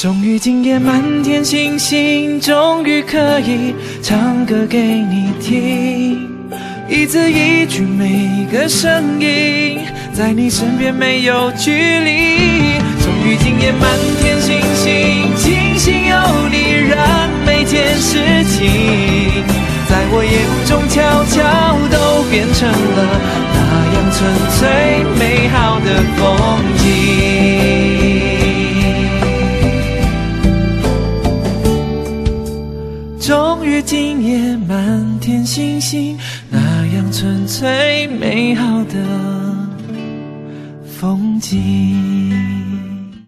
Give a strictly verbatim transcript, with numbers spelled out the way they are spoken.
终于今夜满天星星，终于可以唱歌给你听，一字一句每个声音，在你身边没有距离。终于今夜满天星星，庆幸有你让每件事情在我眼中悄悄都变成了那样纯粹美好的风景。终于今夜满天星星，那样纯粹美好的风景。